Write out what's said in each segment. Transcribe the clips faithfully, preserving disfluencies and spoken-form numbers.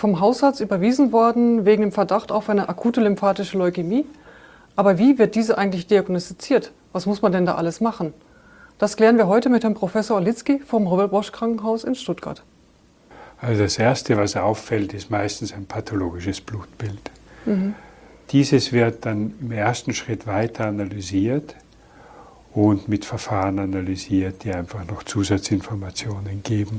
vom Hausarzt überwiesen worden wegen dem Verdacht auf eine akute lymphatische Leukämie. Aber wie wird diese eigentlich diagnostiziert? Was muss man denn da alles machen? Das klären wir heute mit Herrn Professor Orlitzky vom Robert-Bosch-Krankenhaus in Stuttgart. Also das Erste, was auffällt, ist meistens ein pathologisches Blutbild. Mhm. Dieses wird dann im ersten Schritt weiter analysiert und mit Verfahren analysiert, die einfach noch Zusatzinformationen geben.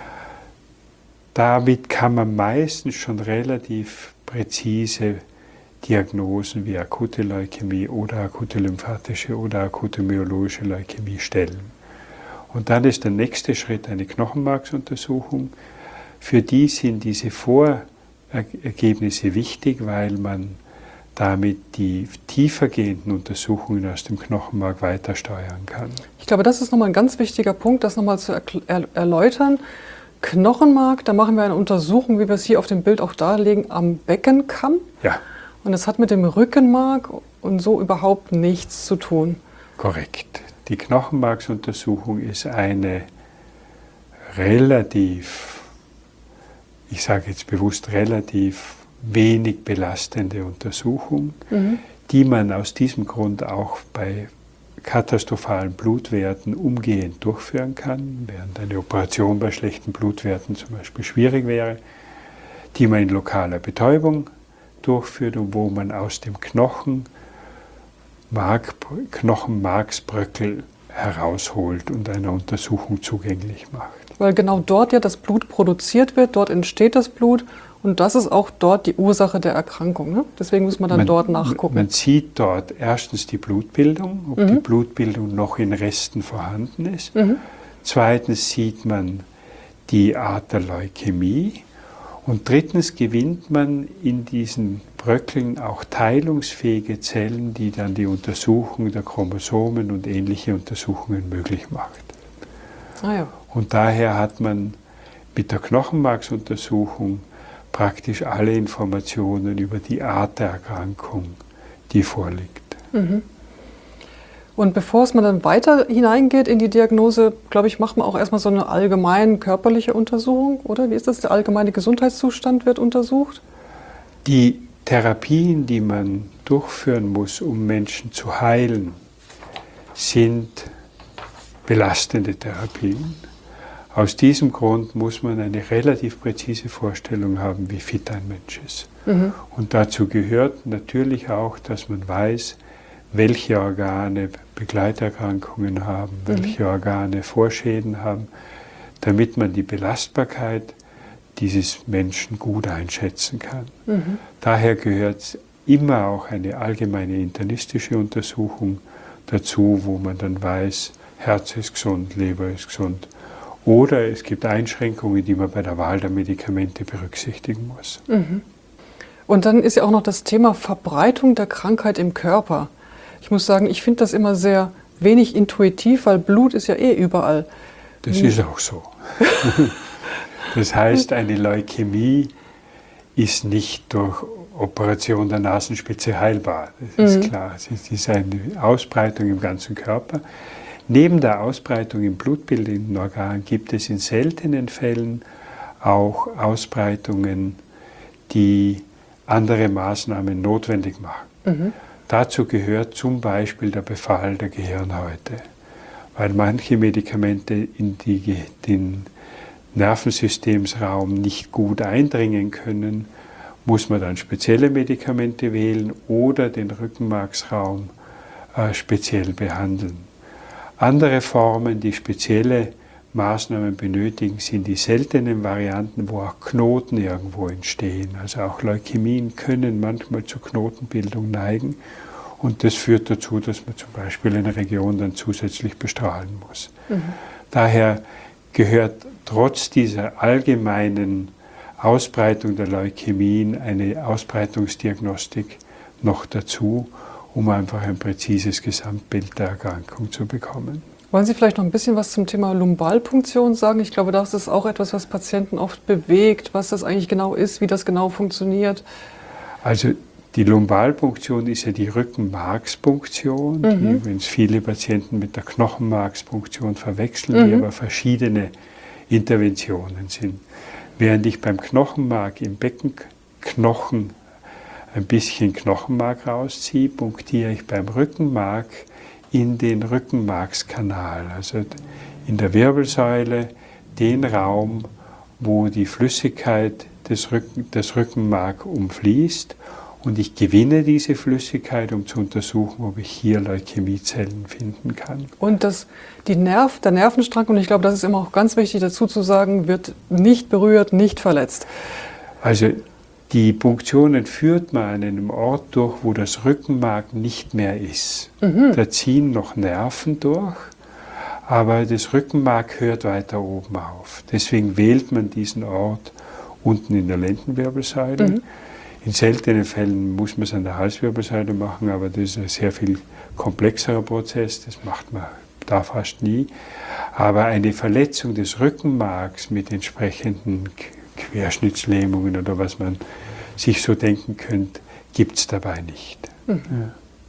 Damit kann man meistens schon relativ präzise Diagnosen wie akute Leukämie oder akute lymphatische oder akute myologische Leukämie stellen. Und dann ist der nächste Schritt eine Knochenmarksuntersuchung. Für die sind diese Vorergebnisse wichtig, weil man damit die tiefergehenden Untersuchungen aus dem Knochenmark weiter steuern kann. Ich glaube, das ist nochmal ein ganz wichtiger Punkt, das nochmal zu er erläutern. Knochenmark, da machen wir eine Untersuchung, wie wir es hier auf dem Bild auch darlegen, am Beckenkamm. Ja. Und das hat mit dem Rückenmark und so überhaupt nichts zu tun. Korrekt. Die Knochenmarksuntersuchung ist eine relativ, ich sage jetzt bewusst relativ wenig belastende Untersuchung, mhm. die man aus diesem Grund auch bei katastrophalen Blutwerten umgehend durchführen kann, während eine Operation bei schlechten Blutwerten zum Beispiel schwierig wäre, die man in lokaler Betäubung durchführt und wo man aus dem Knochen Mark, Knochenmarksbröckel herausholt und einer Untersuchung zugänglich macht. Weil genau dort ja das Blut produziert wird, dort entsteht das Blut und das ist auch dort die Ursache der Erkrankung. Ne? Deswegen muss man dann man, dort nachgucken. Man sieht dort erstens die Blutbildung, ob mhm. die Blutbildung noch in Resten vorhanden ist. Mhm. Zweitens sieht man die Art der Leukämie. Und drittens gewinnt man in diesen Bröckeln auch teilungsfähige Zellen, die dann die Untersuchung der Chromosomen und ähnliche Untersuchungen möglich macht. Ah ja. Und daher hat man mit der Knochenmarksuntersuchung praktisch alle Informationen über die Art der Erkrankung, die vorliegt. Mhm. Und bevor es man dann weiter hineingeht in die Diagnose, glaube ich, macht man auch erstmal so eine allgemeine körperliche Untersuchung, oder? Wie ist das? Der allgemeine Gesundheitszustand wird untersucht? Die Therapien, die man durchführen muss, um Menschen zu heilen, sind belastende Therapien. Aus diesem Grund muss man eine relativ präzise Vorstellung haben, wie fit ein Mensch ist. Mhm. Und dazu gehört natürlich auch, dass man weiß, welche Organe Begleiterkrankungen haben, mhm. welche Organe Vorschäden haben, damit man die Belastbarkeit dieses Menschen gut einschätzen kann. Mhm. Daher gehört immer auch eine allgemeine internistische Untersuchung dazu, wo man dann weiß, Herz ist gesund, Leber ist gesund. Oder es gibt Einschränkungen, die man bei der Wahl der Medikamente berücksichtigen muss. Mhm. Und dann ist ja auch noch das Thema Verbreitung der Krankheit im Körper. Ich muss sagen, ich finde das immer sehr wenig intuitiv, weil Blut ist ja eh überall. Das ist auch so. Das heißt, eine Leukämie ist nicht durch Operation der Nasenspitze heilbar. Das ist mhm. klar. Es ist eine Ausbreitung im ganzen Körper. Neben der Ausbreitung im blutbildenden Organ gibt es in seltenen Fällen auch Ausbreitungen, die andere Maßnahmen notwendig machen. Mhm. Dazu gehört zum Beispiel der Befall der Gehirnhäute, weil manche Medikamente in die, den Nervensystemsraum nicht gut eindringen können, muss man dann spezielle Medikamente wählen oder den Rückenmarksraum äh, speziell behandeln. Andere Formen, die spezielle Maßnahmen benötigen, sind die seltenen Varianten, wo auch Knoten irgendwo entstehen. Also auch Leukämien können manchmal zur Knotenbildung neigen und das führt dazu, dass man zum Beispiel eine Region dann zusätzlich bestrahlen muss. Mhm. Daher gehört trotz dieser allgemeinen Ausbreitung der Leukämien eine Ausbreitungsdiagnostik noch dazu, um einfach ein präzises Gesamtbild der Erkrankung zu bekommen. Wollen Sie vielleicht noch ein bisschen was zum Thema Lumbalpunktion sagen? Ich glaube, das ist auch etwas, was Patienten oft bewegt, was das eigentlich genau ist, wie das genau funktioniert. Also die Lumbalpunktion ist ja die Rückenmarkspunktion, mhm. die übrigens viele Patienten mit der Knochenmarkspunktion verwechseln, mhm. die aber verschiedene Interventionen sind. Während ich beim Knochenmark im Beckenknochen ein bisschen Knochenmark rausziehe, punktiere ich beim Rückenmark in den Rückenmarkskanal, also in der Wirbelsäule, den Raum, wo die Flüssigkeit des, Rücken, des Rückenmark umfließt. Und ich gewinne diese Flüssigkeit, um zu untersuchen, ob ich hier Leukämiezellen finden kann. Und das, die Nerv, der Nervenstrang, und ich glaube, das ist immer auch ganz wichtig dazu zu sagen, wird nicht berührt, nicht verletzt. Also die Punktionen führt man an einem Ort durch, wo das Rückenmark nicht mehr ist. Mhm. Da ziehen noch Nerven durch, aber das Rückenmark hört weiter oben auf. Deswegen wählt man diesen Ort unten in der Lendenwirbelsäule. Mhm. In seltenen Fällen muss man es an der Halswirbelsäule machen, aber das ist ein sehr viel komplexerer Prozess, das macht man da fast nie. Aber eine Verletzung des Rückenmarks mit entsprechenden Querschnittslähmungen oder was man sich so denken könnte, gibt es dabei nicht. Mhm. Ja.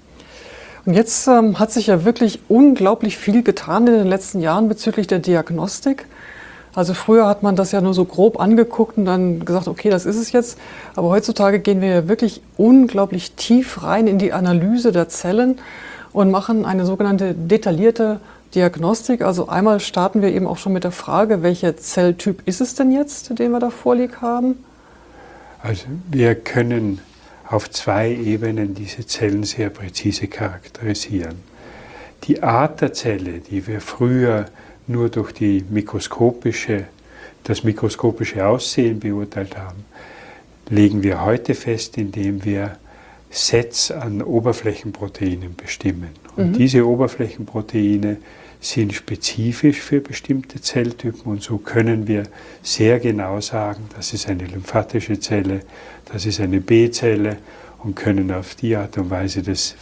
Und jetzt ähm, hat sich ja wirklich unglaublich viel getan in den letzten Jahren bezüglich der Diagnostik. Also früher hat man das ja nur so grob angeguckt und dann gesagt, okay, das ist es jetzt. Aber heutzutage gehen wir ja wirklich unglaublich tief rein in die Analyse der Zellen und machen eine sogenannte detaillierte Diagnostik. Also einmal starten wir eben auch schon mit der Frage, welcher Zelltyp ist es denn jetzt, den wir da vorliegen haben? Also wir können auf zwei Ebenen diese Zellen sehr präzise charakterisieren. Die Art der Zelle, die wir früher nur durch die mikroskopische, das mikroskopische Aussehen beurteilt haben, legen wir heute fest, indem wir Sets an Oberflächenproteinen bestimmen. Und mhm. diese Oberflächenproteine sind spezifisch für bestimmte Zelltypen und so können wir sehr genau sagen, das ist eine lymphatische Zelle, das ist eine B-Zelle und können auf die Art und Weise das,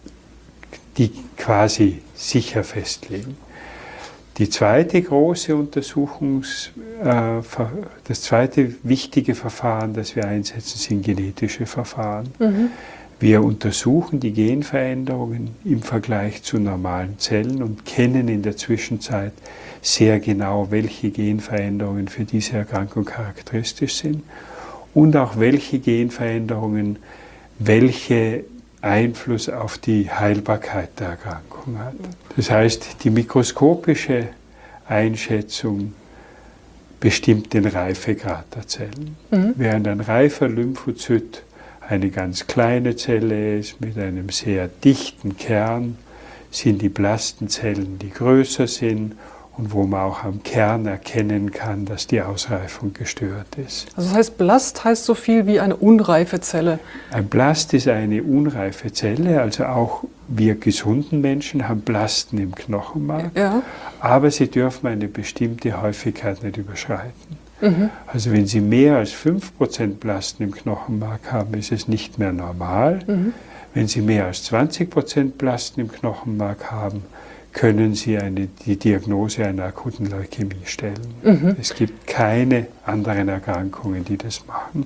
die quasi sicher festlegen. Die zweite große Untersuchungs, äh, das zweite wichtige Verfahren, das wir einsetzen, sind genetische Verfahren. Mhm. Wir untersuchen die Genveränderungen im Vergleich zu normalen Zellen und kennen in der Zwischenzeit sehr genau, welche Genveränderungen für diese Erkrankung charakteristisch sind und auch welche Genveränderungen welche Einfluss auf die Heilbarkeit der Erkrankung hat. Das heißt, die mikroskopische Einschätzung bestimmt den Reifegrad der Zellen. Mhm. Während ein reifer Lymphozyt eine ganz kleine Zelle ist mit einem sehr dichten Kern, sind die Blastenzellen, die größer sind und wo man auch am Kern erkennen kann, dass die Ausreifung gestört ist. Also das heißt, Blast heißt so viel wie eine unreife Zelle? Ein Blast ist eine unreife Zelle, also auch wir gesunden Menschen haben Blasten im Knochenmark, ja. aber sie dürfen eine bestimmte Häufigkeit nicht überschreiten. Mhm. Also wenn Sie mehr als fünf Prozent Blasten im Knochenmark haben, ist es nicht mehr normal. Mhm. Wenn Sie mehr als zwanzig Prozent Blasten im Knochenmark haben, können Sie eine, die Diagnose einer akuten Leukämie stellen. Mhm. Es gibt keine anderen Erkrankungen, die das machen.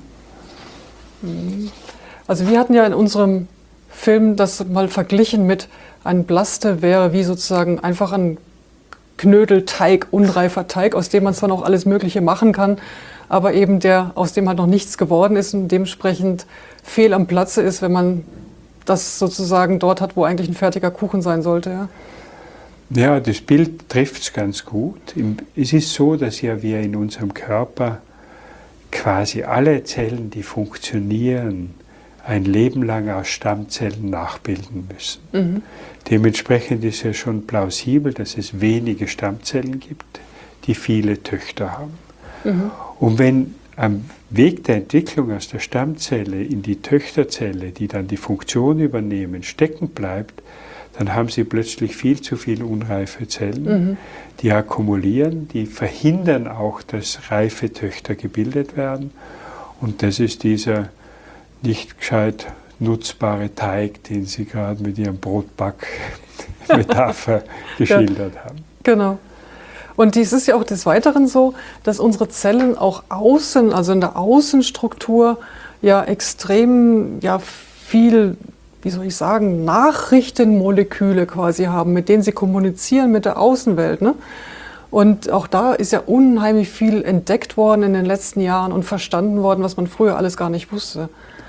Also wir hatten ja in unserem Film das mal verglichen mit, ein Blaste wäre wie sozusagen einfach ein Knödelteig, unreifer Teig, aus dem man zwar noch alles Mögliche machen kann, aber eben der, aus dem halt noch nichts geworden ist und dementsprechend fehl am Platze ist, wenn man das sozusagen dort hat, wo eigentlich ein fertiger Kuchen sein sollte. Ja, ja das Bild trifft es ganz gut. Es ist so, dass ja wir in unserem Körper quasi alle Zellen, die funktionieren, ein Leben lang aus Stammzellen nachbilden müssen. Mhm. Dementsprechend ist ja schon plausibel, dass es wenige Stammzellen gibt, die viele Töchter haben. Mhm. Und wenn am Weg der Entwicklung aus der Stammzelle in die Töchterzelle, die dann die Funktion übernehmen, stecken bleibt, dann haben sie plötzlich viel zu viele unreife Zellen, mhm. die akkumulieren, die verhindern auch, dass reife Töchter gebildet werden. Und das ist dieser nicht gescheit nutzbare Teig, den Sie gerade mit Ihrem Brotback-Metapher geschildert ja, haben. Genau. Und dies ist ja auch des Weiteren so, dass unsere Zellen auch außen, also in der Außenstruktur, ja extrem ja, viel, wie soll ich sagen, Nachrichtenmoleküle quasi haben, mit denen sie kommunizieren mit der Außenwelt. Ne? Und auch da ist ja unheimlich viel entdeckt worden in den letzten Jahren und verstanden worden, was man früher alles gar nicht wusste.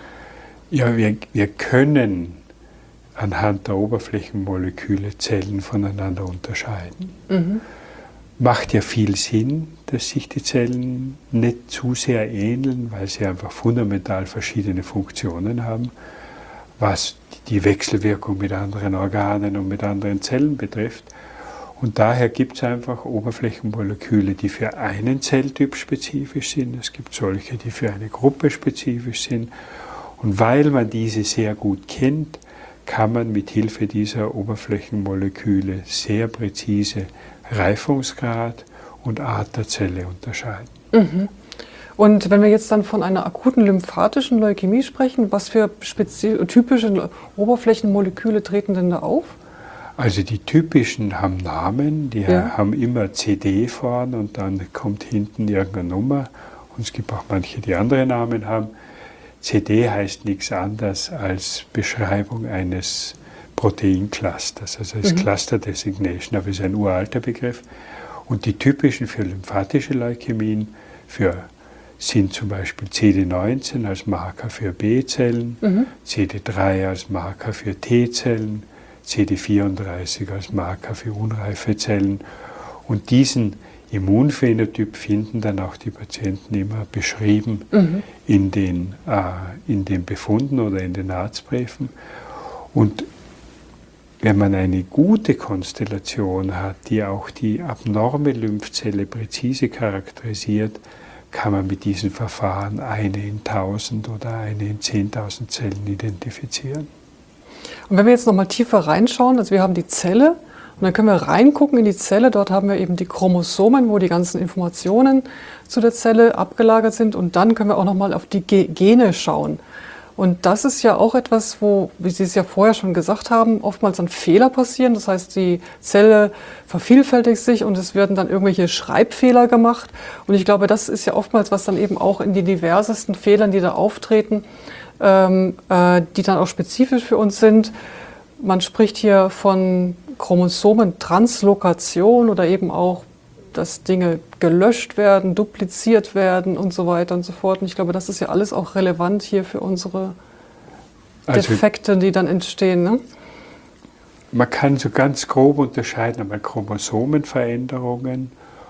Ja, wir, wir können anhand der Oberflächenmoleküle Zellen voneinander unterscheiden. Mhm. Macht ja viel Sinn, dass sich die Zellen nicht zu sehr ähneln, weil sie einfach fundamental verschiedene Funktionen haben, was die Wechselwirkung mit anderen Organen und mit anderen Zellen betrifft. Und daher gibt es einfach Oberflächenmoleküle, die für einen Zelltyp spezifisch sind. Es gibt solche, die für eine Gruppe spezifisch sind. Und weil man diese sehr gut kennt, kann man mit Hilfe dieser Oberflächenmoleküle sehr präzise Reifungsgrad und Art der Zelle unterscheiden. Mhm. Und wenn wir jetzt dann von einer akuten lymphatischen Leukämie sprechen, was für typische Oberflächenmoleküle treten denn da auf? Also die typischen haben Namen, die ja. haben immer C D vorn und dann kommt hinten irgendeine Nummer. Und es gibt auch manche, die andere Namen haben. C D heißt nichts anderes als Beschreibung eines Proteinclusters, also als mhm. Cluster Designation, aber ist ein uralter Begriff. Und die typischen für lymphatische Leukämien für, sind zum Beispiel C D neunzehn als Marker für B-Zellen, mhm. C D drei als Marker für T-Zellen, C D vierunddreißig als Marker für unreife Zellen. Und diesen Immunphänotyp finden dann auch die Patienten immer beschrieben mhm. in, den, äh, in den Befunden oder in den Arztbriefen. Und wenn man eine gute Konstellation hat, die auch die abnorme Lymphzelle präzise charakterisiert, kann man mit diesen Verfahren eine in tausend oder eine in zehntausend Zellen identifizieren. Und wenn wir jetzt nochmal tiefer reinschauen, also wir haben die Zelle und dann können wir reingucken in die Zelle, dort haben wir eben die Chromosomen, wo die ganzen Informationen zu der Zelle abgelagert sind und dann können wir auch nochmal auf die Gene schauen. Und das ist ja auch etwas, wo, wie Sie es ja vorher schon gesagt haben, oftmals dann Fehler passieren. Das heißt, die Zelle vervielfältigt sich und es werden dann irgendwelche Schreibfehler gemacht. Und ich glaube, das ist ja oftmals, was dann eben auch in die diversesten Fehlern, die da auftreten, ähm, äh, die dann auch spezifisch für uns sind. Man spricht hier von Chromosomentranslokation oder eben auch, dass Dinge gelöscht werden, dupliziert werden und so weiter und so fort. Und ich glaube, das ist ja alles auch relevant hier für unsere Defekte, also, die dann entstehen. Ne? Man kann so ganz grob unterscheiden einmal Chromosomenveränderungen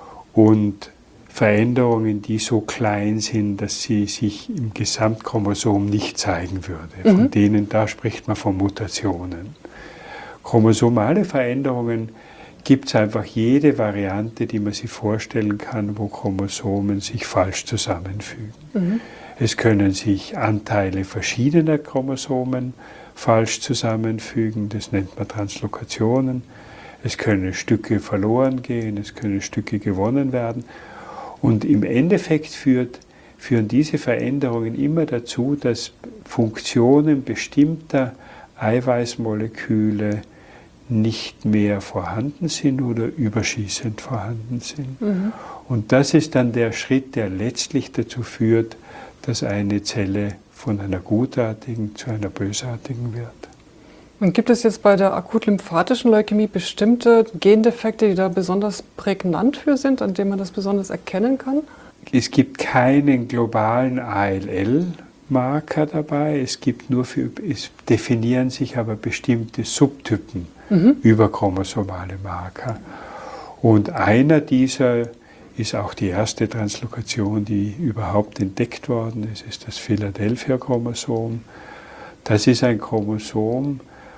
und Veränderungen, die so klein sind, dass sie sich im Gesamtchromosom nicht zeigen würde. Mhm. Von denen, da spricht man von Mutationen. Chromosomale Veränderungen gibt es einfach jede Variante, die man sich vorstellen kann, wo Chromosomen sich falsch zusammenfügen. Mhm. Es können sich Anteile verschiedener Chromosomen falsch zusammenfügen, das nennt man Translokationen. Es können Stücke verloren gehen, es können Stücke gewonnen werden. Und im Endeffekt führt, führen diese Veränderungen immer dazu, dass Funktionen bestimmter Eiweißmoleküle nicht mehr vorhanden sind oder überschießend vorhanden sind. Mhm. Und das ist dann der Schritt, der letztlich dazu führt, dass eine Zelle von einer gutartigen zu einer bösartigen wird. Und gibt es jetzt bei der akut-lymphatischen Leukämie bestimmte Gendefekte, die da besonders prägnant für sind, an denen man das besonders erkennen kann? Es gibt keinen globalen A L L-Marker dabei, es gibt nur für, es definieren sich aber bestimmte Subtypen mhm. über chromosomale Marker. Und einer dieser ist auch die erste Translokation, die überhaupt entdeckt worden ist, ist das Philadelphia-Chromosom. Das ist ein Chromosom,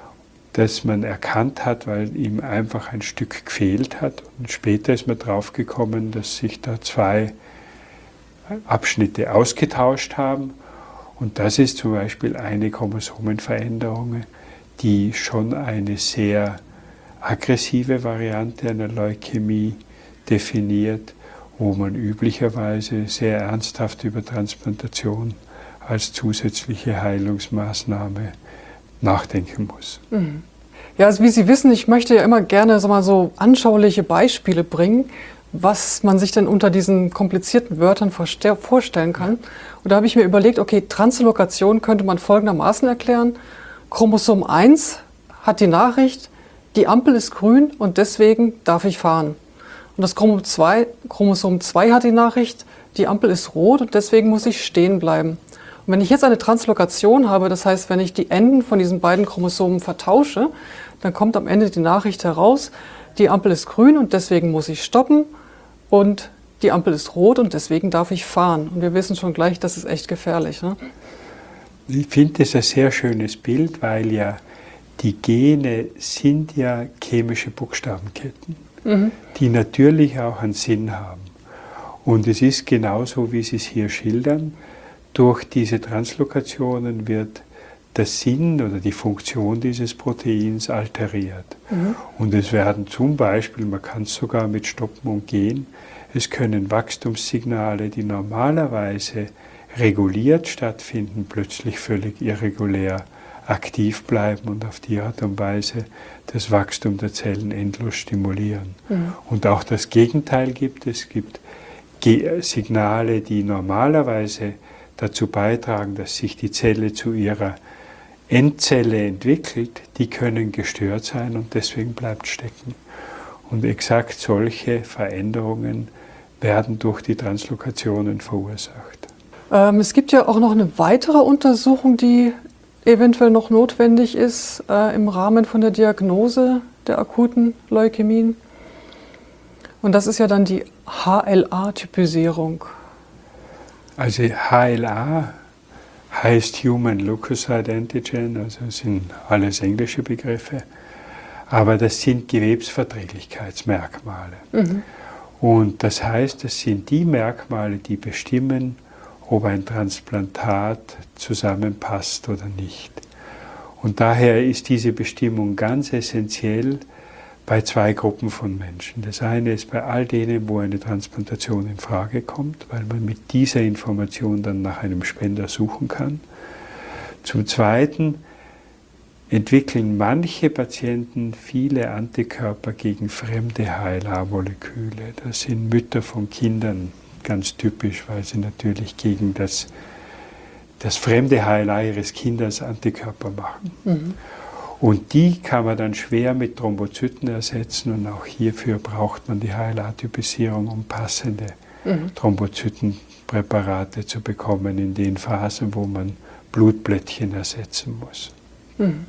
das man erkannt hat, weil ihm einfach ein Stück gefehlt hat. Und später ist man draufgekommen, dass sich da zwei Abschnitte ausgetauscht haben. Und das ist zum Beispiel eine Chromosomenveränderung, die schon eine sehr aggressive Variante einer Leukämie definiert, wo man üblicherweise sehr ernsthaft über Transplantation als zusätzliche Heilungsmaßnahme nachdenken muss. Mhm. Ja, also wie Sie wissen, ich möchte ja immer gerne so, mal so anschauliche Beispiele bringen, was man sich denn unter diesen komplizierten Wörtern vorstellen kann. Und da habe ich mir überlegt, okay, Translokation könnte man folgendermaßen erklären. Chromosom eins hat die Nachricht, die Ampel ist grün und deswegen darf ich fahren. Und das Chromosom zwei, Chromosom zwei hat die Nachricht, die Ampel ist rot und deswegen muss ich stehen bleiben. Und wenn ich jetzt eine Translokation habe, das heißt, wenn ich die Enden von diesen beiden Chromosomen vertausche, dann kommt am Ende die Nachricht heraus, die Ampel ist grün und deswegen muss ich stoppen und die Ampel ist rot und deswegen darf ich fahren. Und wir wissen schon gleich, das ist echt gefährlich. Ne? Ich finde das ein sehr schönes Bild, weil ja die Gene sind ja chemische Buchstabenketten, mhm. die natürlich auch einen Sinn haben. Und es ist genauso, wie Sie es hier schildern, durch diese Translokationen wird der Sinn oder die Funktion dieses Proteins alteriert. Mhm. Und es werden zum Beispiel, man kann es sogar mit Stoppen und Gehen, es können Wachstumssignale, die normalerweise reguliert stattfinden, plötzlich völlig irregulär aktiv bleiben und auf die Art und Weise das Wachstum der Zellen endlos stimulieren. Mhm. Und auch das Gegenteil gibt es. Es gibt Signale, die normalerweise dazu beitragen, dass sich die Zelle zu ihrer Endzelle entwickelt, die können gestört sein und deswegen bleibt stecken. Und exakt solche Veränderungen werden durch die Translokationen verursacht. Ähm, es gibt ja auch noch eine weitere Untersuchung, die eventuell noch notwendig ist äh, im Rahmen von der Diagnose der akuten Leukämien. Und das ist ja dann die H L A-Typisierung. Also H L A heißt Human Leukocyte Antigen, also sind alles englische Begriffe, aber das sind Gewebsverträglichkeitsmerkmale. Mhm. Und das heißt, das sind die Merkmale, die bestimmen, ob ein Transplantat zusammenpasst oder nicht. Und daher ist diese Bestimmung ganz essentiell bei zwei Gruppen von Menschen. Das eine ist bei all denen, wo eine Transplantation in Frage kommt, weil man mit dieser Information dann nach einem Spender suchen kann. Zum Zweiten entwickeln manche Patienten viele Antikörper gegen fremde H L A-Moleküle. Das sind Mütter von Kindern, ganz typisch, weil sie natürlich gegen das, das fremde H L A ihres Kindes Antikörper machen. Mhm. Und die kann man dann schwer mit Thrombozyten ersetzen und auch hierfür braucht man die H L A-Typisierung, um passende mhm. Thrombozytenpräparate zu bekommen in den Phasen, wo man Blutplättchen ersetzen muss. Mhm.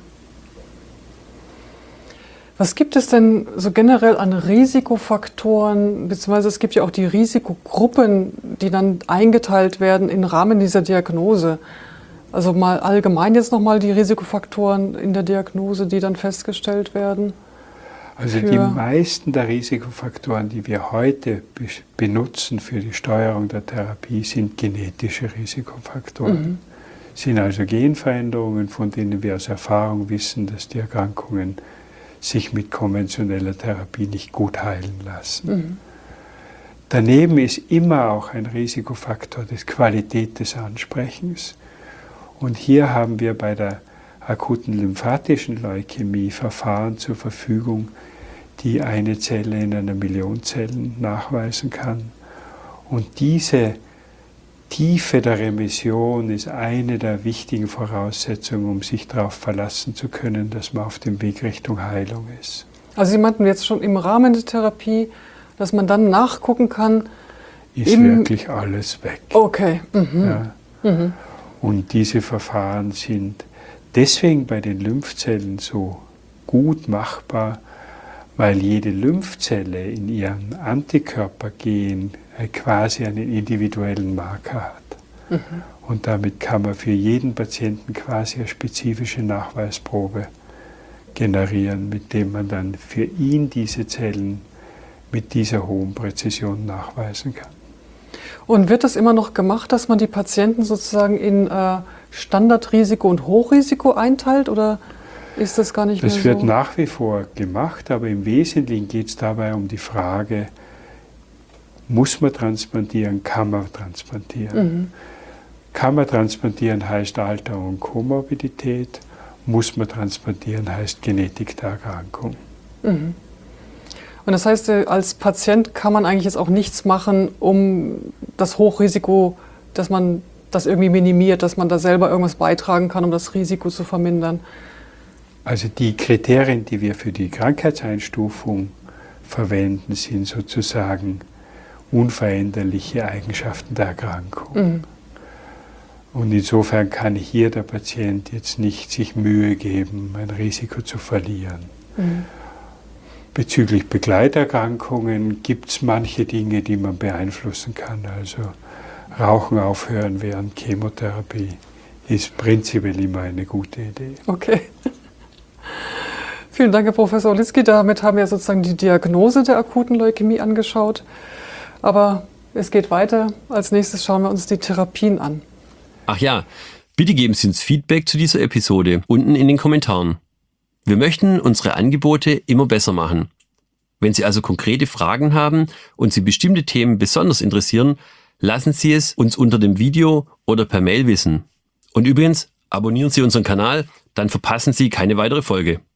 Was gibt es denn so generell an Risikofaktoren, beziehungsweise es gibt ja auch die Risikogruppen, die dann eingeteilt werden im Rahmen dieser Diagnose? Also mal allgemein jetzt nochmal die Risikofaktoren in der Diagnose, die dann festgestellt werden? Also die meisten der Risikofaktoren, die wir heute benutzen für die Steuerung der Therapie, sind genetische Risikofaktoren. Mhm. Sind also Genveränderungen, von denen wir aus Erfahrung wissen, dass die Erkrankungen sich mit konventioneller Therapie nicht gut heilen lassen. Mhm. Daneben ist immer auch ein Risikofaktor die Qualität des Ansprechens. Und hier haben wir bei der akuten lymphatischen Leukämie Verfahren zur Verfügung, die eine Zelle in einer Million Zellen nachweisen kann. Und diese Tiefe der Remission ist eine der wichtigen Voraussetzungen, um sich darauf verlassen zu können, dass man auf dem Weg Richtung Heilung ist. Also Sie meinten jetzt schon im Rahmen der Therapie, dass man dann nachgucken kann? Ist wirklich alles weg. Okay. Mhm. Ja. Mhm. Und diese Verfahren sind deswegen bei den Lymphzellen so gut machbar, weil jede Lymphzelle in ihrem Antikörpergen quasi einen individuellen Marker hat. Mhm. Und damit kann man für jeden Patienten quasi eine spezifische Nachweisprobe generieren, mit dem man dann für ihn diese Zellen mit dieser hohen Präzision nachweisen kann. Und wird das immer noch gemacht, dass man die Patienten sozusagen in äh, Standardrisiko und Hochrisiko einteilt, oder ist das gar nicht das mehr so? Das wird nach wie vor gemacht, aber im Wesentlichen geht es dabei um die Frage, muss man transplantieren, kann man transplantieren. Mhm. Kann man transplantieren heißt Alter und Komorbidität, muss man transplantieren heißt Genetik der Erkrankung. Mhm. Und das heißt, als Patient kann man eigentlich jetzt auch nichts machen, um das Hochrisiko, dass man das irgendwie minimiert, dass man da selber irgendwas beitragen kann, um das Risiko zu vermindern? Also die Kriterien, die wir für die Krankheitseinstufung verwenden, sind sozusagen unveränderliche Eigenschaften der Erkrankung. Mhm. Und insofern kann hier der Patient jetzt nicht sich Mühe geben, ein Risiko zu verlieren. Mhm. Bezüglich Begleiterkrankungen gibt es manche Dinge, die man beeinflussen kann. Also Rauchen aufhören während Chemotherapie ist prinzipiell immer eine gute Idee. Okay. Vielen Dank, Herr Professor Olitzky. Damit haben wir sozusagen die Diagnose der akuten Leukämie angeschaut. Aber es geht weiter. Als nächstes schauen wir uns die Therapien an. Ach ja, bitte geben Sie uns Feedback zu dieser Episode unten in den Kommentaren. Wir möchten unsere Angebote immer besser machen. Wenn Sie also konkrete Fragen haben und Sie bestimmte Themen besonders interessieren, lassen Sie es uns unter dem Video oder per Mail wissen. Und übrigens, abonnieren Sie unseren Kanal, dann verpassen Sie keine weitere Folge.